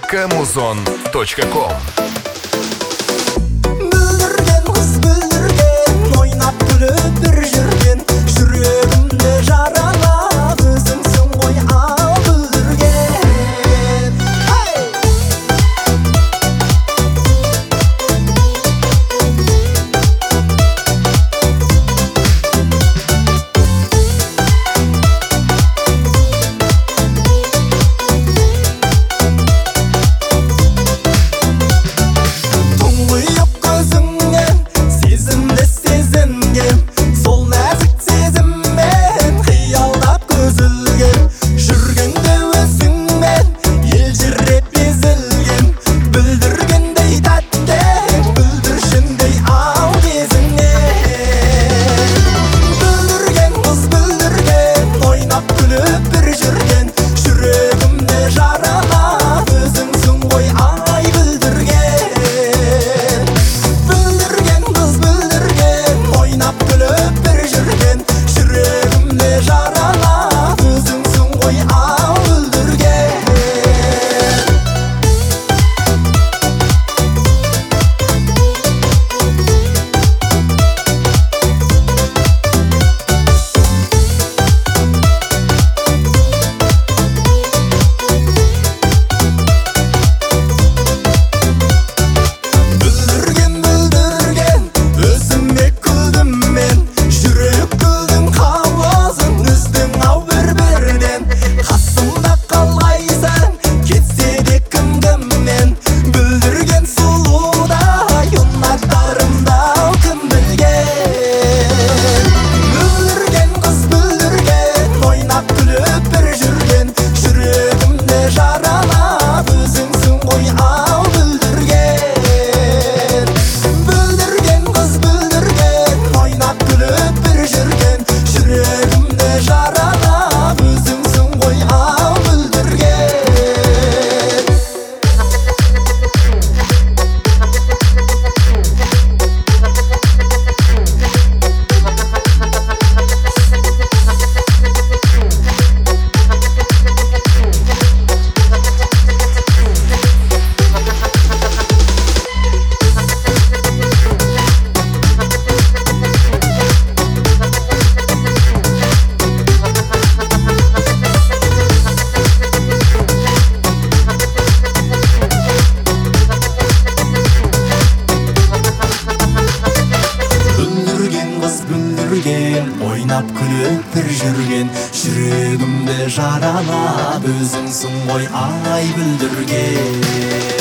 www.muzon.com. Бүлдірген қыз бүлдірген, ойнап күліп бір жүрген, жүрегімде жаралап өзіңсің ғой ал бүлдірген. Тұңғиық көзіңнен сезімді сезінгем, сол нәзік сезіммен қиялдап көзілгем, жүргенде өзіңмен елжіреп езілгем, бүлдіргендей тәтті, бүлдіршіндей ау кезіңнен. Бүлдірген қыз бүлдірген, ойнап күліп бір жүрген, жүрегімде жаралап өзіңсің ғой ай бүлдірген. Бүлдірген қыз бүлдірген, ойнап күліп бір жүрген, жүрегімде жаралап өзіңсің ғой ау бүлдірген. Бүлдірген бүлдірген, өзіме күлдім мен, жүрек күлдің қауызын үздің ау бір-бірден. Қасымда қалғайсың, кетсе де кімдіммен, бүлдірген сұлудай ұнатарымда ау кім білген. Бүлдірген қыз бүлдірген, ойнап күліп бір жүрген, жүрегімде жаралап өзіңсің ғой ау бүлдірген. Бүлдірген қыз бүлдірген, ойнап күліп бір жүрген, жүрегімде жаралап өзіңсің ғой ау бүлдірген. Бүлдірген қыз бүлдірген, ойнап күліп бір жүрген, жүрегімде жаралап өзіңсің ғой ай бүлдірген.